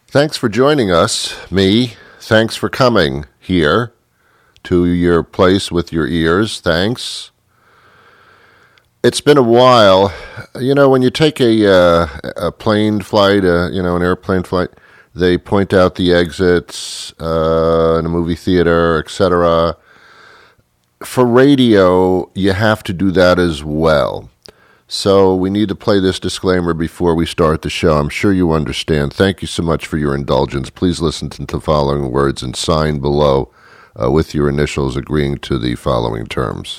Thanks for joining us, me. Thanks for coming here to your place with your ears. Thanks. It's been a while. You know, when you take a plane flight, an airplane flight, they point out the exits in a movie theater, etc. For radio, you have to do that as well. So we need to play this disclaimer before we start the show. I'm sure you understand. Thank you so much for your indulgence. Please listen to the following words and sign below with your initials agreeing to the following terms.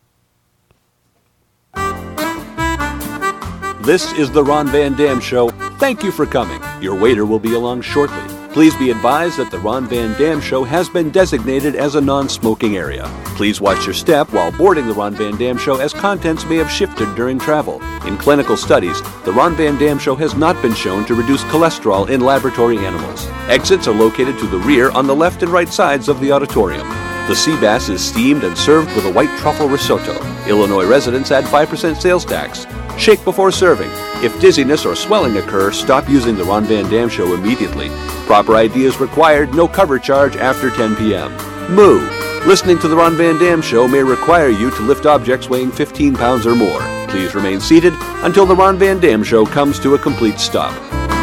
This is the Ron Van Dam Show. Thank you for coming. Your waiter will be along shortly. Please be advised that the Ron Van Dam Show has been designated as a non-smoking area. Please watch your step while boarding the Ron Van Dam Show, as contents may have shifted during travel. In clinical studies, the Ron Van Dam Show has not been shown to reduce cholesterol in laboratory animals. Exits are located to the rear on the left and right sides of the auditorium. The sea bass is steamed and served with a white truffle risotto. Illinois residents add 5% sales tax. Shake before serving. If dizziness or swelling occur, stop using the Ron Van Dam Show immediately. Proper ID is required. No cover charge after 10 p.m. Moo. Listening to the Ron Van Dam Show may require you to lift objects weighing 15 pounds or more. Please remain seated until the Ron Van Dam Show comes to a complete stop.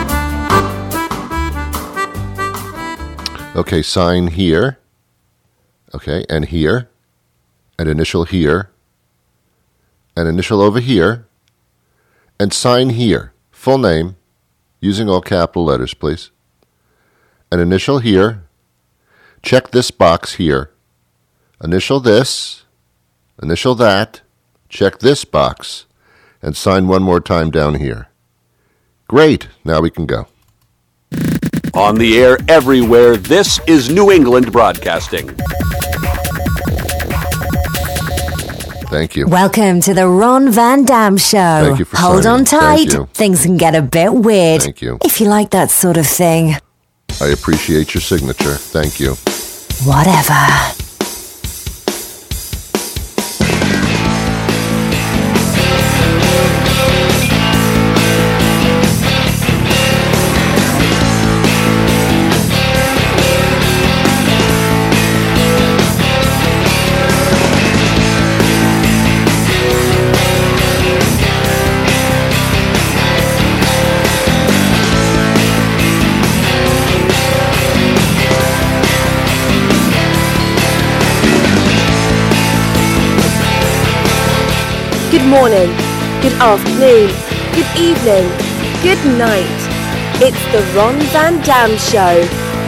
Okay, sign here. Okay, and here. An initial here. An initial over here. And sign here. Full name, using all capital letters, please. An initial here. Check this box here. Initial this. Initial that. Check this box. And sign one more time down here. Great. Now we can go. On the air everywhere, this is New England Broadcasting. Thank you. Welcome to the Ron Van Dam Show. Thank you for Hold signing. on tight. Thank you. Things can get a bit weird. Thank you. If you like that sort of thing. I appreciate your signature. Thank you. Whatever. Good morning, good afternoon, good evening, good night. It's the Ron Van Dam Show.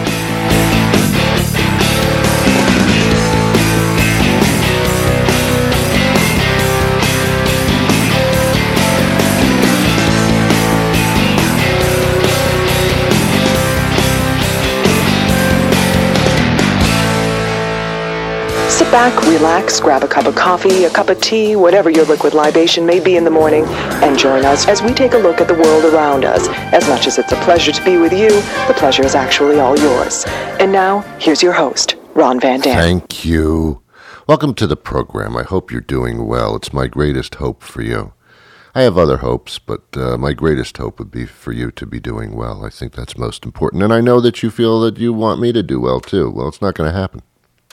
Sit back, relax, grab a cup of coffee, a cup of tea, whatever your liquid libation may be in the morning, and join us as we take a look at the world around us. As much as it's a pleasure to be with you, the pleasure is actually all yours. And now, here's your host, Ron Van Dam. Thank you. Welcome to the program. I hope you're doing well. It's my greatest hope for you. I have other hopes, but my greatest hope would be for you to be doing well. I think that's most important. And I know that you feel that you want me to do well, too. Well, it's not going to happen.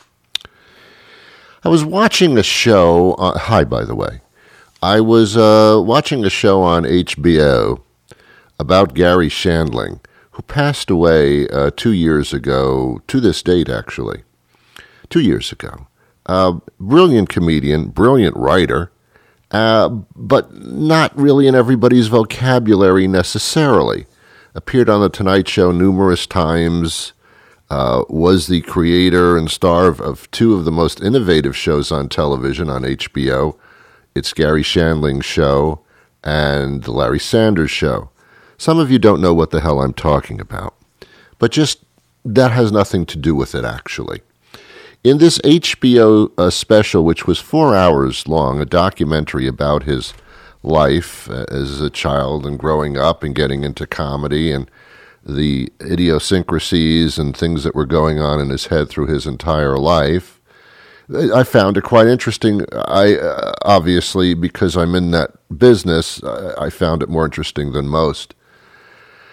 I was watching a show, hi, by the way. I was watching a show on HBO about Garry Shandling, who passed away 2 years ago, to this date, actually. 2 years ago. Brilliant comedian, brilliant writer, but not really in everybody's vocabulary necessarily. Appeared on The Tonight Show numerous times. Was the creator and star of two of the most innovative shows on television on HBO. It's Garry Shandling's show and The Larry Sanders Show. Some of you don't know what the hell I'm talking about, but just that has nothing to do with it, actually. In this HBO special, which was 4 hours long, a documentary about his life as a child and growing up and getting into comedy and the idiosyncrasies and things that were going on in his head through his entire life. I found it quite interesting. Obviously, because I'm in that business, I found it more interesting than most.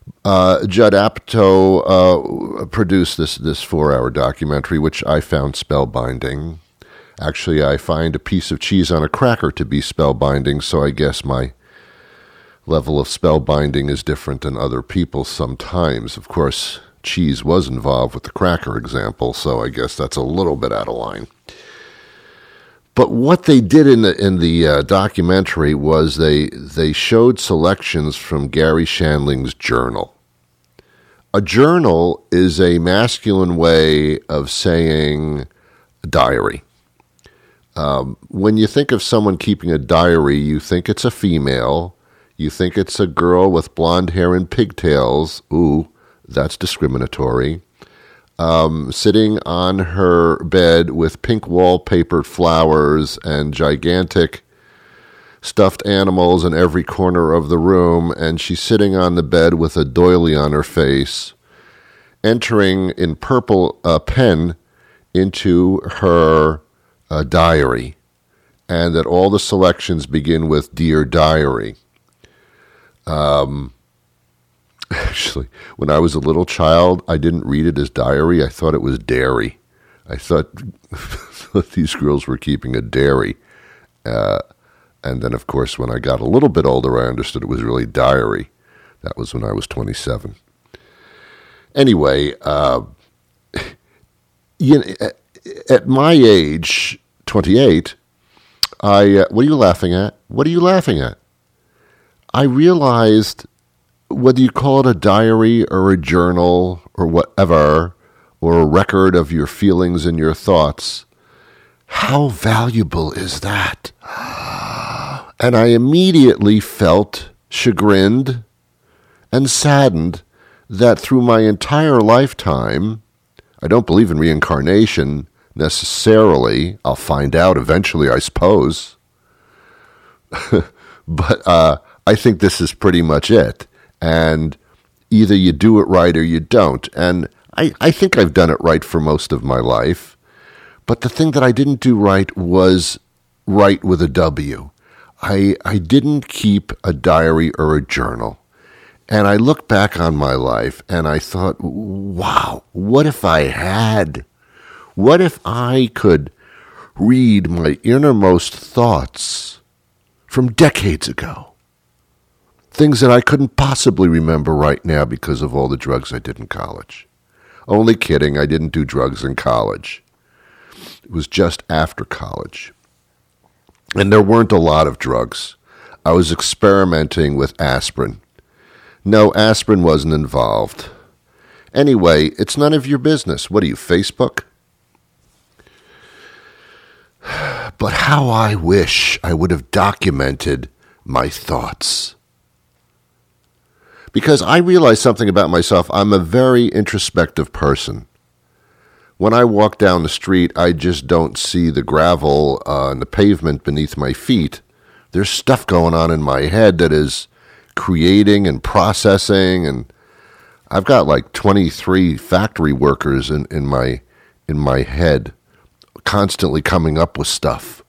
Judd Apatow produced this 4-hour documentary, which I found spellbinding. Actually, I find a piece of cheese on a cracker to be spellbinding, so I guess my level of spellbinding is different than other people's sometimes. Of course, cheese was involved with the cracker example, so I guess that's a little bit out of line. But what they did in the documentary was they showed selections from Gary Shandling's journal. A journal is a masculine way of saying diary. When you think of someone keeping a diary, you think it's a female. You think it's a girl with blonde hair and pigtails. Ooh, that's discriminatory. Sitting on her bed with pink wallpapered flowers and gigantic stuffed animals in every corner of the room, and she's sitting on the bed with a doily on her face, entering in purple pen into her diary, and that all the selections begin with Dear Diary. Actually, when I was a little child, I didn't read it as diary. I thought it was dairy. I thought these girls were keeping a dairy. And then, of course, when I got a little bit older, I understood it was really diary. That was when I was 27. Anyway, at my age, 28, what are you laughing at? What are you laughing at? I realized, whether you call it a diary or a journal or whatever, or a record of your feelings and your thoughts, how valuable is that? And I immediately felt chagrined and saddened that through my entire lifetime, I don't believe in reincarnation necessarily. I'll find out eventually, I suppose. But I think this is pretty much it. And either you do it right or you don't. And I think I've done it right for most of my life. But the thing that I didn't do right was right with a W. I didn't keep a diary or a journal. And I look back on my life and I thought, wow, what if I had? What if I could read my innermost thoughts from decades ago? Things that I couldn't possibly remember right now because of all the drugs I did in college. Only kidding, I didn't do drugs in college. It was just after college. And there weren't a lot of drugs. I was experimenting with aspirin. No, aspirin wasn't involved. Anyway, it's none of your business. What are you, Facebook? But how I wish I would have documented my thoughts. Because I realized something about myself. I'm a very introspective person. When I walk down the street, I just don't see the gravel and the pavement beneath my feet. There's stuff going on in my head that is creating and processing, and I've got like 23 factory workers in my head, constantly coming up with stuff.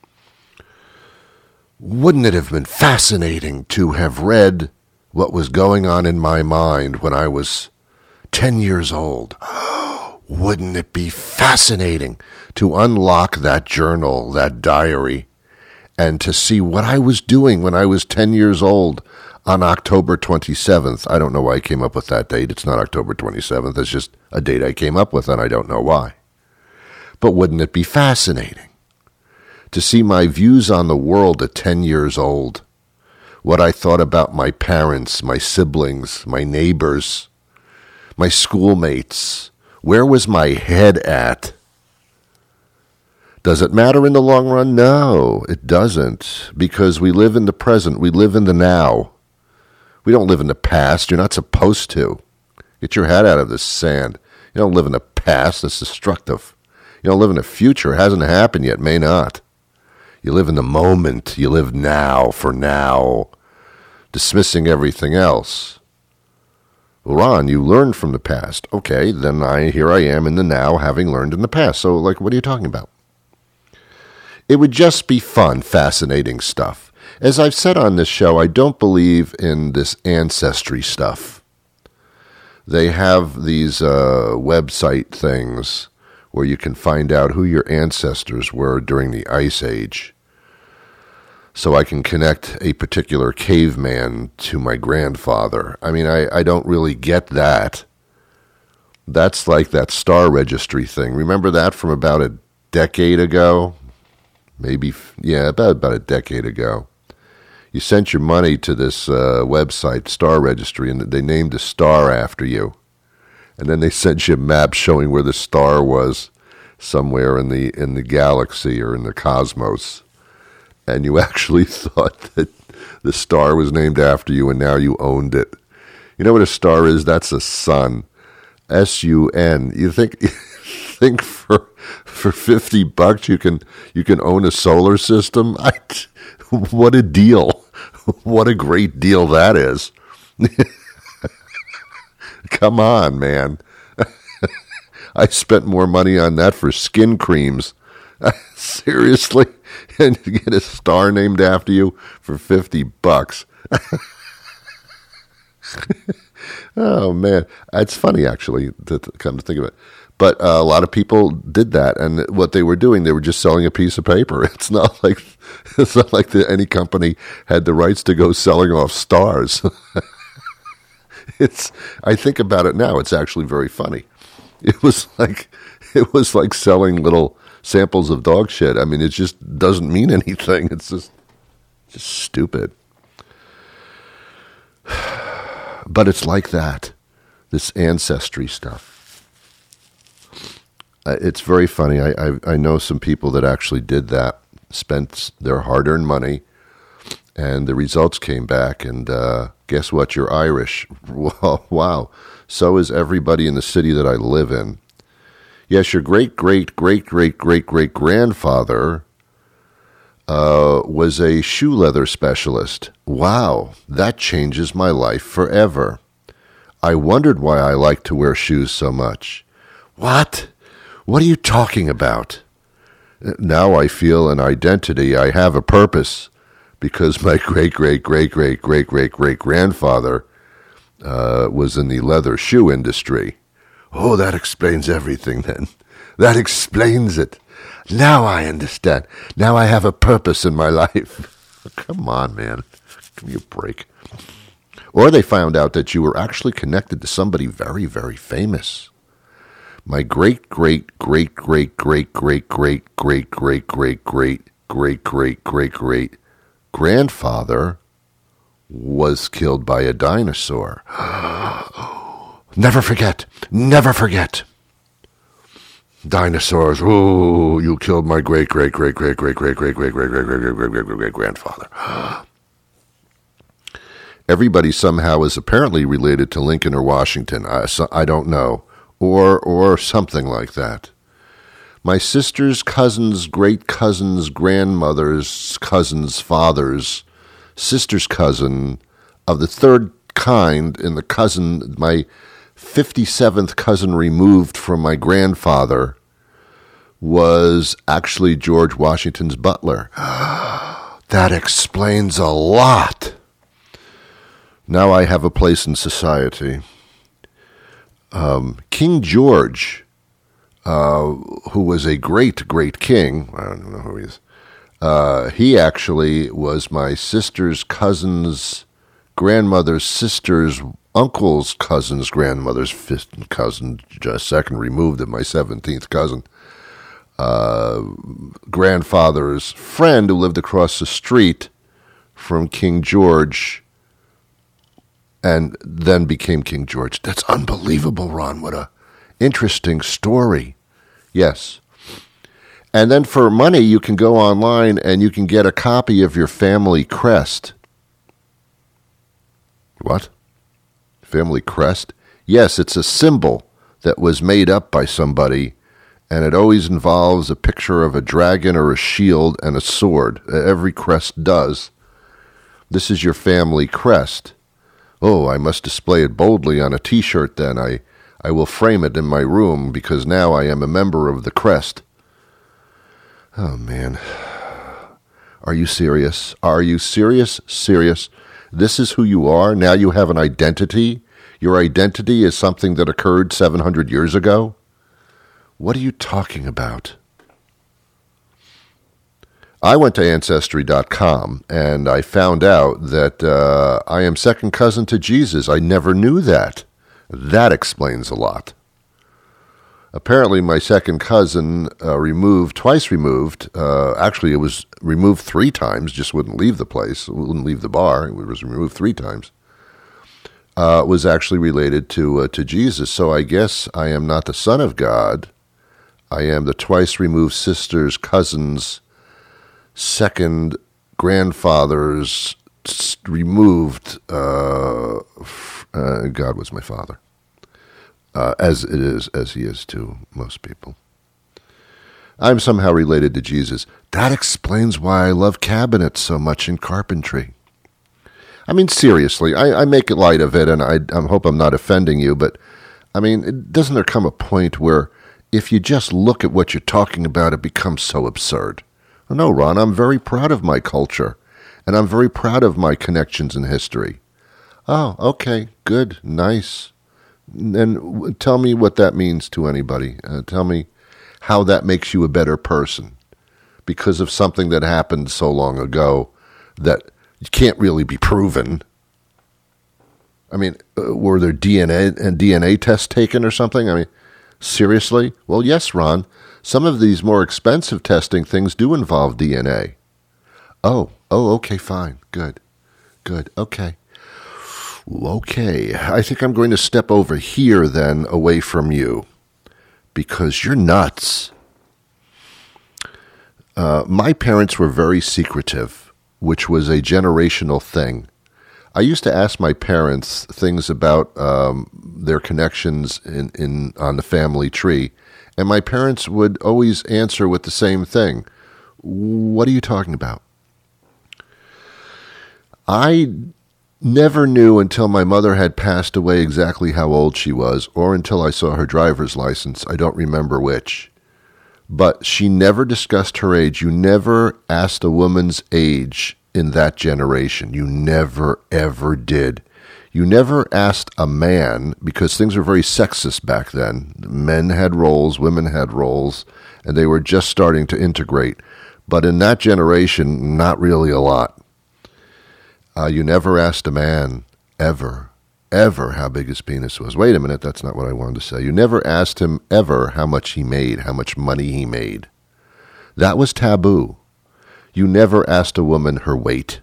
Wouldn't it have been fascinating to have read what was going on in my mind when I was 10 years old? Wouldn't it be fascinating to unlock that journal, that diary, and to see what I was doing when I was 10 years old on October 27th? I don't know why I came up with that date. It's not October 27th. It's just a date I came up with, and I don't know why. But wouldn't it be fascinating to see my views on the world at 10 years old? What I thought about my parents, my siblings, my neighbors, my schoolmates. Where was my head at? Does it matter in the long run? No, it doesn't, because we live in the present. We live in the now. We don't live in the past. You're not supposed to. Get your head out of the sand. You don't live in the past. That's destructive. You don't live in the future. It hasn't happened yet. May not. You live in the moment. You live now for now, dismissing everything else. Well, Ron, you learned from the past. Okay, then here I am in the now, having learned in the past. So, what are you talking about? It would just be fun, fascinating stuff. As I've said on this show, I don't believe in this ancestry stuff. they have these website things where you can find out who your ancestors were during the Ice Age. So I can connect a particular caveman to my grandfather. I mean, I don't really get that. That's like that star registry thing. Remember that from about a decade ago? Maybe, yeah, about a decade ago. You sent your money to this website, Star Registry, and they named a star after you. And then they sent you a map showing where the star was somewhere in the galaxy or in the cosmos. And you actually thought that the star was named after you, and now you owned it. You know what a star is? That's a sun. S-U-N. You think for $50 you can own a solar system? What a deal. What a great deal that is. Come on, man. I spent more money on that for skin creams. Seriously? And you get a star named after you for $50. Oh, man. It's funny, actually, to come to think of it. But a lot of people did that, and what they were doing, they were just selling a piece of paper. It's not like any company had the rights to go selling off stars. I think about it now, it's actually very funny. It was like selling little samples of dog shit. I mean, it just doesn't mean anything. It's just stupid. But it's like that, this ancestry stuff. It's very funny. I know some people that actually did that, spent their hard-earned money, and the results came back, and guess what? You're Irish. Wow. So is everybody in the city that I live in. Yes, your great-great-great-great-great-great-grandfather was a shoe leather specialist. Wow, that changes my life forever. I wondered why I liked to wear shoes so much. What? What are you talking about? Now I feel an identity. I have a purpose because my great-great-great-great-great-great-great-grandfather was in the leather shoe industry. Oh, that explains everything then. That explains it. Now I understand. Now I have a purpose in my life. Come on, man. Give me a break. Or they found out that you were actually connected to somebody very, very famous. My great-great-great-great-great-great-great-great-great-great-great-great-grandfather was killed by a dinosaur. Never forget. Never forget. Dinosaurs. Oh, you killed my great-great-great-great-great-great-great-great-great-great-great-great-great-grandfather. Everybody somehow is apparently related to Lincoln or Washington. I don't know. Or something like that. My sister's cousins, great cousins, grandmother's cousins, father's sister's cousin of the third kind in the cousin, my 57th cousin removed from my grandfather, was actually George Washington's butler. That explains a lot. Now I have a place in society. King George, who was a great, great king, I don't know who he is, he actually was my sister's cousin's grandmother's sister's uncle's cousin's grandmother's fifth cousin, just second removed of my 17th cousin, grandfather's friend who lived across the street from King George and then became King George. That's unbelievable, Ron. What a interesting story. Yes. And then for money, you can go online and you can get a copy of your family crest. What? Family crest? Yes, it's a symbol that was made up by somebody, and it always involves a picture of a dragon or a shield and a sword. Every crest does. This is your family crest. Oh, I must display it boldly on a T-shirt then. I will frame it in my room because now I am a member of the crest. Oh, man. Are you serious? Are you serious? Serious? This is who you are? Now you have an identity? Your identity is something that occurred 700 years ago? What are you talking about? I went to Ancestry.com, and I found out that I am second cousin to Jesus. I never knew that. That explains a lot. Apparently, my second cousin twice removed. Actually, it was removed 3 times, just wouldn't leave the place, wouldn't leave the bar. It was removed 3 times. Was actually related to Jesus. So I guess I am not the son of God. I am the twice removed sister's cousin's second grandfather's removed. God was my father. As he is to most people. I'm somehow related to Jesus. That explains why I love cabinets so much in carpentry. I mean, seriously, I make light of it, and I hope I'm not offending you, but, I mean, doesn't there come a point where if you just look at what you're talking about, it becomes so absurd? No, Ron, I'm very proud of my culture, and I'm very proud of my connections in history. Oh, okay, good, nice. And tell me what that means to anybody. Tell me how that makes you a better person because of something that happened so long ago that can't really be proven. I mean, were there DNA tests taken or something? I mean, seriously? Well, yes, Ron. Some of these more expensive testing things do involve DNA. Oh, okay, fine, good, okay. Okay, I think I'm going to step over here then, away from you, because you're nuts. My parents were very secretive, which was a generational thing. I used to ask my parents things about their connections on the family tree, and my parents would always answer with the same thing. What are you talking about? I never knew until my mother had passed away exactly how old she was, or until I saw her driver's license. I don't remember which. But she never discussed her age. You never asked a woman's age in that generation. You never, ever did. You never asked a man, because things were very sexist back then. Men had roles, women had roles, and they were just starting to integrate. But in that generation, not really a lot. You never asked a man, ever, how big his penis was. Wait a minute, that's not what I wanted to say. You never asked him ever how much he made, how much money he made. That was taboo. You never asked a woman her weight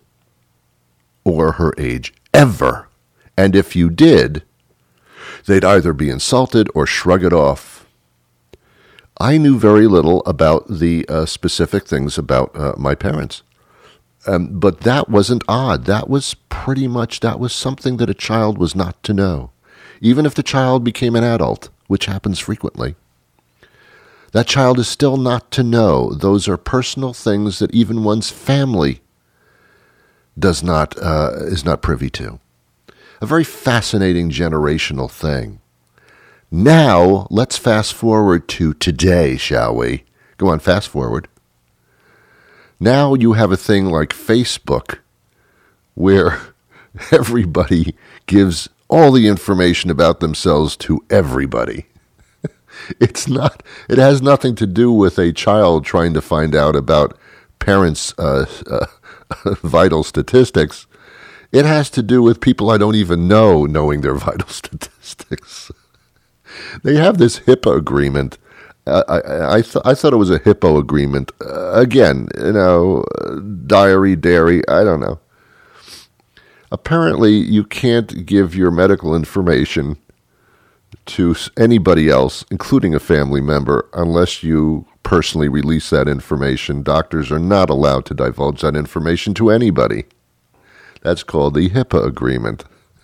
or her age, ever. And if you did, they'd either be insulted or shrug it off. I knew very little about the specific things about my parents. But that wasn't odd. That was something that a child was not to know. Even if the child became an adult, which happens frequently, that child is still not to know. Those are personal things that even one's family is not privy to. A very fascinating generational thing. Now, let's fast forward to today, shall we? Go on, fast forward. Now you have a thing like Facebook where everybody gives all the information about themselves to everybody. It has nothing to do with a child trying to find out about parents' vital statistics. It has to do with people I don't even know knowing their vital statistics. They have this HIPAA agreement. I thought it was a hippo agreement. Again, diary, dairy, I don't know. Apparently, you can't give your medical information to anybody else, including a family member, unless you personally release that information. Doctors are not allowed to divulge that information to anybody. That's called the HIPAA agreement.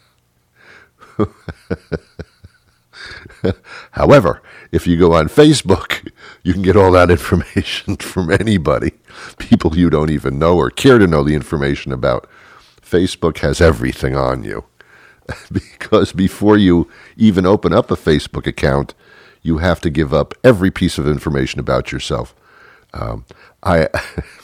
However, if you go on Facebook, you can get all that information from anybody, people you don't even know or care to know the information about. Facebook has everything on you. Because before you even open up a Facebook account, you have to give up every piece of information about yourself.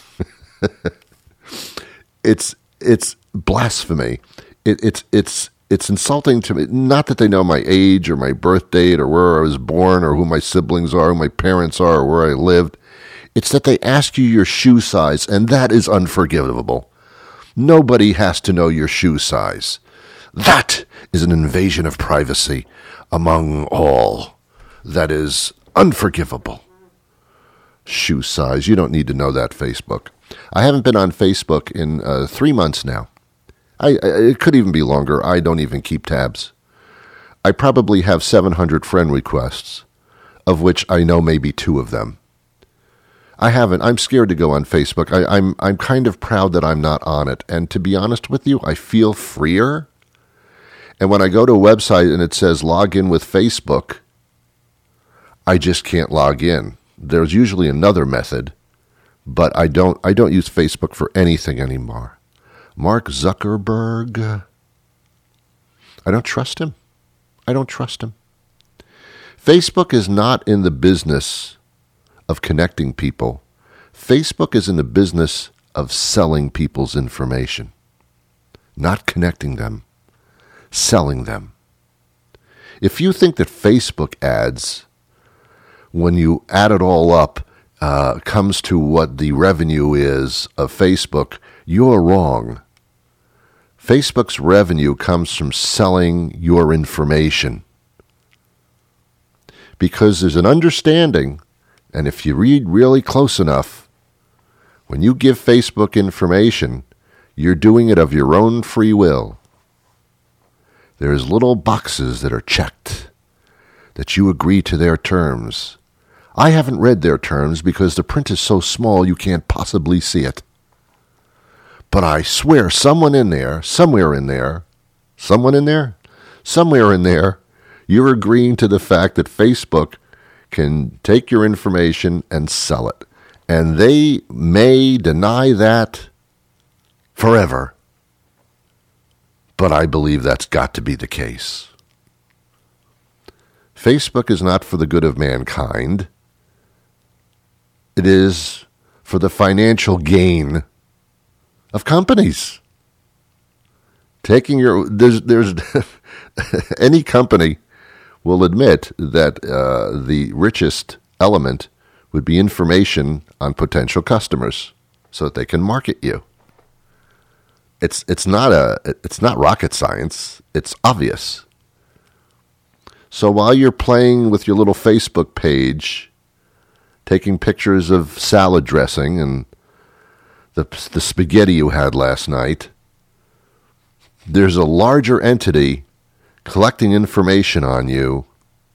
It's blasphemy. It's it's insulting to me. Not that they know my age or my birth date or where I was born or who my siblings are, who my parents are, or where I lived. It's that they ask you your shoe size, and that is unforgivable. Nobody has to know your shoe size. That is an invasion of privacy among all. That is unforgivable. Shoe size. You don't need to know that, Facebook. I haven't been on Facebook in 3 months now. It could even be longer. I don't even keep tabs. I probably have 700 friend requests, of which I know maybe 2 of them. I haven't. I'm scared to go on Facebook. I'm kind of proud that I'm not on it. And to be honest with you, I feel freer. And when I go to a website and it says log in with Facebook, I just can't log in. There's usually another method, but I don't use Facebook for anything anymore. Mark Zuckerberg, I don't trust him. Facebook is not in the business of connecting people. Facebook is in the business of selling people's information, not connecting them, selling them. If you think that Facebook ads, when you add it all up, comes to what the revenue is of Facebook, you're wrong. Facebook's revenue comes from selling your information. Because there's an understanding, and if you read really close enough, when you give Facebook information, you're doing it of your own free will. There's little boxes that are checked, that you agree to their terms. I haven't read their terms because the print is so small you can't possibly see it. But I swear somewhere in there, you're agreeing to the fact that Facebook can take your information and sell it. And they may deny that forever. But I believe that's got to be the case. Facebook is not for the good of mankind. It is for the financial gain of companies. There's any company will admit that the richest element would be information on potential customers so that they can market you. It's not rocket science. It's obvious. So while you're playing with your little Facebook page, taking pictures of salad dressing and the spaghetti you had last night, there's a larger entity collecting information on you,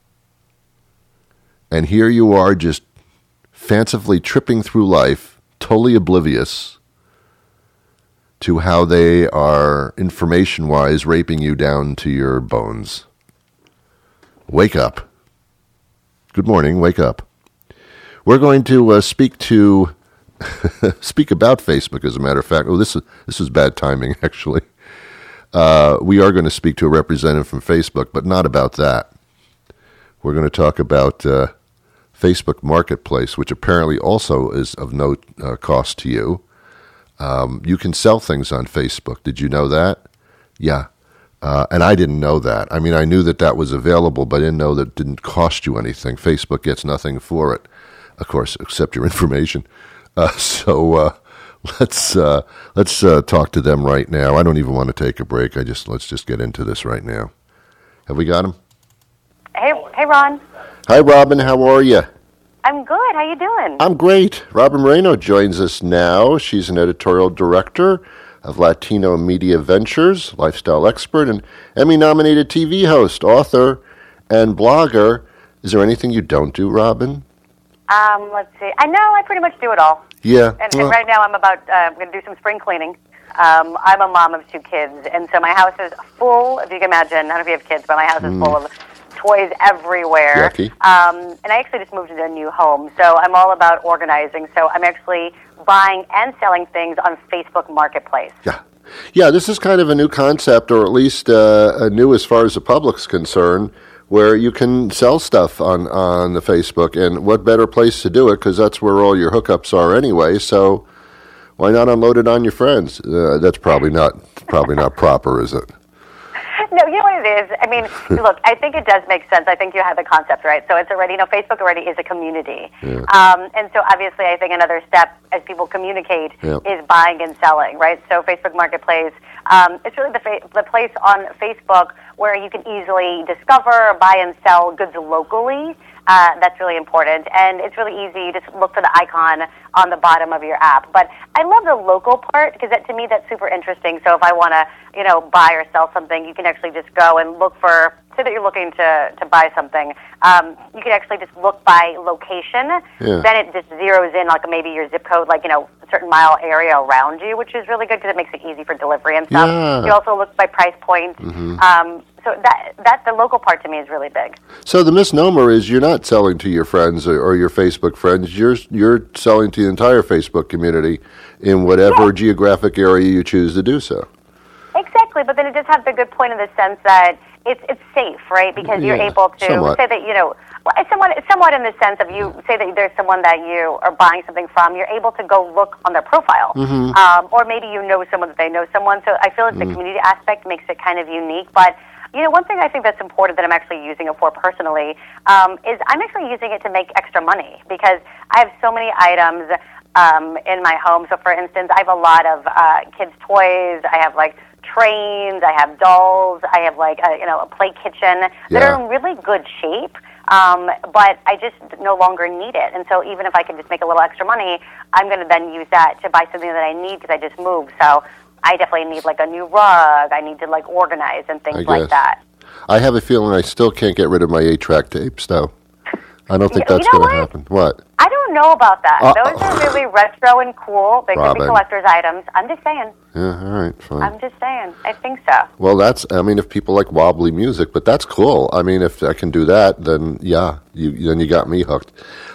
and here you are just fancifully tripping through life, totally oblivious to how they are, information-wise, raping you down to your bones. Wake up. Good morning, wake up. We're going to speak about Facebook, as a matter of fact. Oh, this is bad timing, actually. We are going to speak to a representative from Facebook, but not about that. We're going to talk about Facebook Marketplace, which apparently also is of no cost to you. You can sell things on Facebook. Did you know that? Yeah. And I didn't know that. I mean, I knew that was available, but I didn't know that it didn't cost you anything. Facebook gets nothing for it, of course, except your information. So let's talk to them right now. I don't even want to take a break. Let's just get into this right now. Have we got him? Hey, Ron. Hi, Robin. How are you? I'm good. How you doing? I'm great. Robin Moreno joins us now. She's an editorial director of Latino Media Ventures, lifestyle expert, and Emmy-nominated TV host, author, and blogger. Is there anything you don't do, Robin? Let's see. I know I pretty much do it all. Yeah. And right now I'm going to do some spring cleaning. I'm a mom of 2 kids, and so my house is full, if you can imagine. I don't know if you have kids, but my house is full of toys everywhere. Yucky. And I actually just moved into a new home, so I'm all about organizing. So I'm actually buying and selling things on Facebook Marketplace. Yeah, this is kind of a new concept, or at least new as far as the public's concerned, where you can sell stuff on the Facebook, and what better place to do it, because that's where all your hookups are anyway, so why not unload it on your friends? That's probably not proper, is it? No, you know what it is? I mean, look, I think it does make sense. I think you have the concept, right? So it's already, Facebook already is a community. Yeah. And so obviously I think another step as people communicate Yep. is buying and selling, right? So Facebook Marketplace, it's really the place on Facebook where you can easily discover, buy and sell goods locally. That's really important. And it's really easy. You just look for the icon on the bottom of your app. But I love the local part because to me that's super interesting. So if I want to, buy or sell something, you can actually just go and look for, say that you're looking to buy something. You can actually just look by location. Yeah. Then it just zeroes in like maybe your zip code, like, a certain mile area around you, which is really good because it makes it easy for delivery and stuff. Yeah. You also look by price point. So that the local part to me is really big. So the misnomer is you're not selling to your friends or your Facebook friends. You're selling to the entire Facebook community in whatever geographic area you choose to do so. Exactly, but then it does have the good point in the sense that it's safe, right? Because you're able to somewhat. say that, it's somewhat in the sense of you say that there's someone that you are buying something from, you're able to go look on their profile. Or maybe you know someone that they know someone. So I feel like the community aspect makes it kind of unique. But, one thing I think that's important that I'm actually using it for personally is I'm actually using it to make extra money because I have so many items in my home. So, for instance, I have a lot of kids' toys. I have, trains, I have dolls, I have a play kitchen that are in really good shape, but I just no longer need it. And so even if I can just make a little extra money, I'm going to then use that to buy something that I need because I just moved. So I definitely need a new rug. I need to organize and things like that. I have a feeling I still can't get rid of my 8-track tapes, though. I don't think that's going to happen. What? I don't know about that. Those are really retro and cool. They could be collector's items. I'm just saying. Yeah, all right, fine. I'm just saying. I think so. Well, if people like wobbly music, but that's cool. I mean, if I can do that, then then you got me hooked.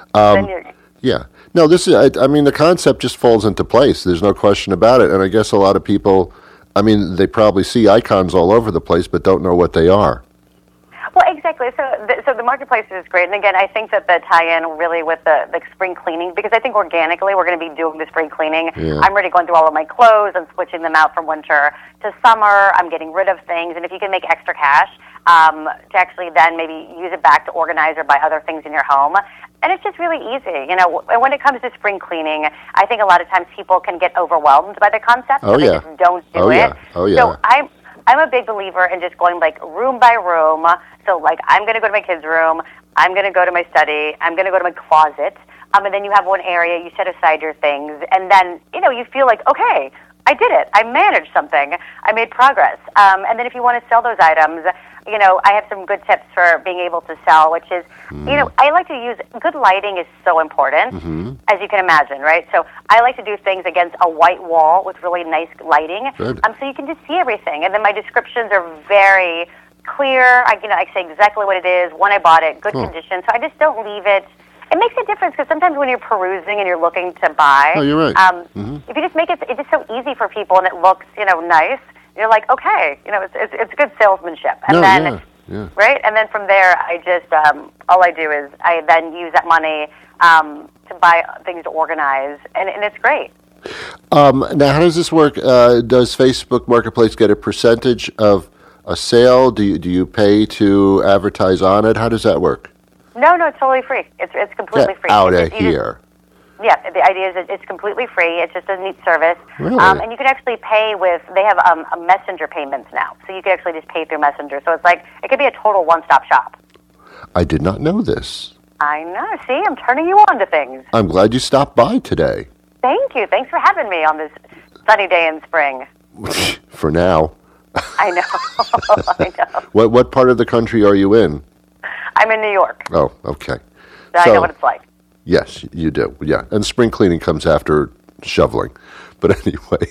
Yeah. No, this is, the concept just falls into place. There's no question about it. And I guess a lot of people, they probably see icons all over the place, but don't know what they are. Well, exactly. So the marketplace is great. And again, I think that the tie-in really with the spring cleaning, because I think organically we're going to be doing the spring cleaning. Yeah. I'm already going through all of my clothes and switching them out from winter to summer. I'm getting rid of things. And if you can make extra cash to actually then maybe use it back to organize or buy other things in your home. And it's just really easy. When it comes to spring cleaning, I think a lot of times people can get overwhelmed by the concept. So they just don't do it. Oh, yeah. So I'm a big believer in just going room by room. So I'm going to go to my kids' room. I'm going to go to my study. I'm going to go to my closet. And then you have one area, you set aside your things. And then, you feel like, okay, I did it. I managed something. I made progress. And then if you want to sell those items, I have some good tips for being able to sell, which is, I like to use, good lighting is so important, as you can imagine, right? So I like to do things against a white wall with really nice lighting, so you can just see everything. And then my descriptions are very clear. I say exactly what it is, when I bought it, good condition. So I just don't leave it. It makes a difference because sometimes when you're perusing and you're looking to buy, you're right. If you just make it's just so easy for people and it looks, nice. You're like, okay, it's good salesmanship. And right? And then from there, I just, all I do is I then use that money to buy things to organize, and it's great. Now, how does this work? Does Facebook Marketplace get a percentage of a sale? Do you pay to advertise on it? How does that work? No, it's totally free. It's completely free. Out of here. Yeah, the idea is that it's completely free. It's just a neat service. Really? And you can actually pay they have a messenger payments now. So you can actually just pay through Messenger. So it could be a total one-stop shop. I did not know this. I know. See, I'm turning you on to things. I'm glad you stopped by today. Thank you. Thanks for having me on this sunny day in spring. For now. I know. I know. What part of the country are you in? I'm in New York. Oh, okay. So I know what it's like. Yes, you do. Yeah, and spring cleaning comes after shoveling. But anyway,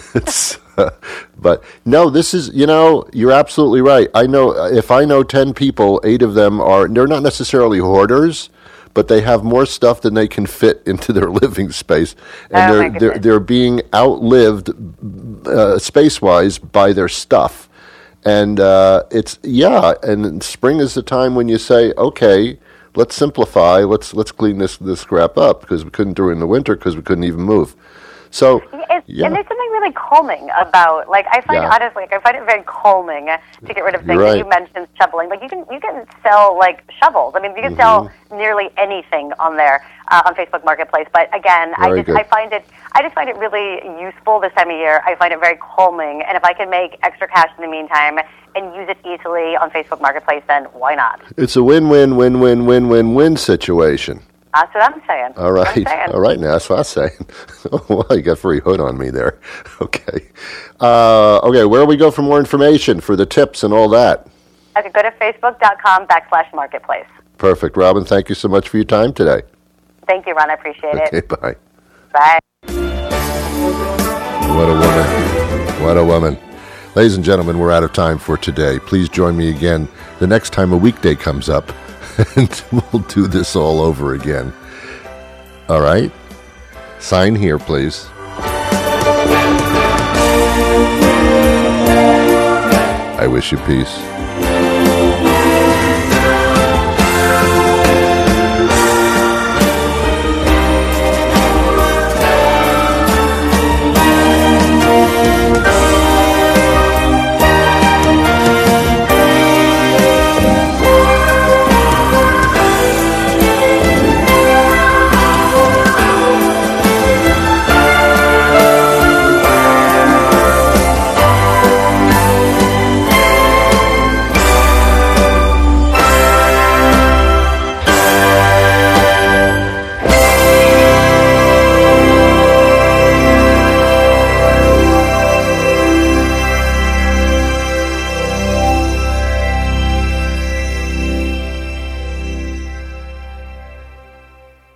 but no, this is, you're absolutely right. If I know 10 people, 8 of them they're not necessarily hoarders, but they have more stuff than they can fit into their living space, and they're being outlived space-wise by their stuff. And and spring is the time when you say, okay, let's simplify. Let's clean this scrap up because we couldn't during the winter because we couldn't even move. So and there's something really really calming about, like, I find honestly, like, I find it very calming to get rid of things. Right. You mentioned shoveling. Like, you can sell, like, shovels. I mean, you can sell nearly anything on there, on Facebook Marketplace. But again, I just find it really useful this time of year. I find it very calming. And if I can make extra cash in the meantime and use it easily on Facebook Marketplace, then why not? It's a win-win situation. That's what I'm saying. All right, now that's what I'm saying. Oh, well, you got free hood on me there. Okay. Okay, where do we go for more information, for the tips and all that? Okay, go to facebook.com/marketplace. Perfect. Robin, thank you so much for your time today. Thank you, Ron. I appreciate it. Okay, bye. Bye. What a woman. What a woman. Ladies and gentlemen, we're out of time for today. Please join me again the next time a weekday comes up, and we'll do this all over again. All right? Sign here, please. I wish you peace.